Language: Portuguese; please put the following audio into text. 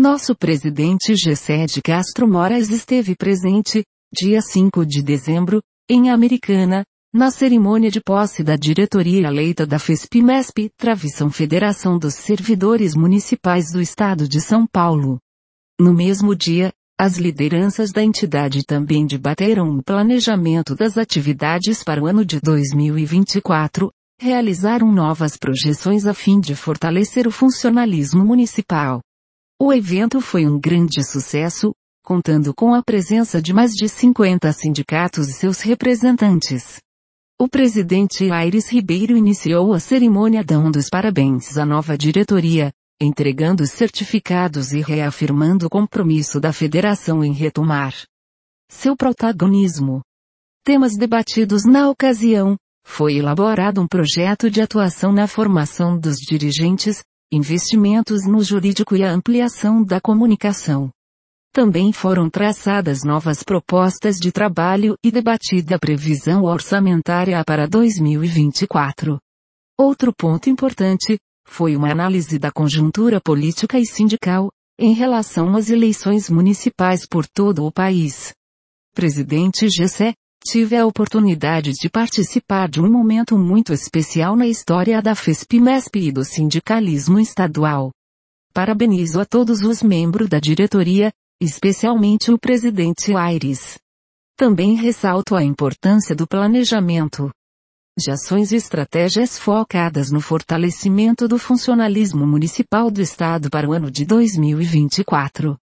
Nosso presidente José de Castro Moraes esteve presente, dia 5 de dezembro, em Americana, na cerimônia de posse da diretoria eleita da FESP-MESP, Travissão Federação dos Servidores Municipais do Estado de São Paulo. No mesmo dia, as lideranças da entidade também debateram o planejamento das atividades para o ano de 2024, realizaram novas projeções a fim de fortalecer o funcionalismo municipal. O evento foi um grande sucesso, contando com a presença de mais de 50 sindicatos e seus representantes. O presidente Aires Ribeiro iniciou a cerimônia dando os parabéns à nova diretoria, entregando os certificados e reafirmando o compromisso da federação em retomar seu protagonismo. Temas debatidos na ocasião: foi elaborado um projeto de atuação na formação dos dirigentes, investimentos no jurídico e a ampliação da comunicação. Também foram traçadas novas propostas de trabalho e debatida a previsão orçamentária para 2024. Outro ponto importante foi uma análise da conjuntura política e sindical, em relação às eleições municipais por todo o país. Presidente Gessé, tive a oportunidade de participar de um momento muito especial na história da FESP-MESP e do sindicalismo estadual. Parabenizo a todos os membros da diretoria, especialmente o presidente Aires. Também ressalto a importância do planejamento de ações e estratégias focadas no fortalecimento do funcionalismo municipal do Estado para o ano de 2024.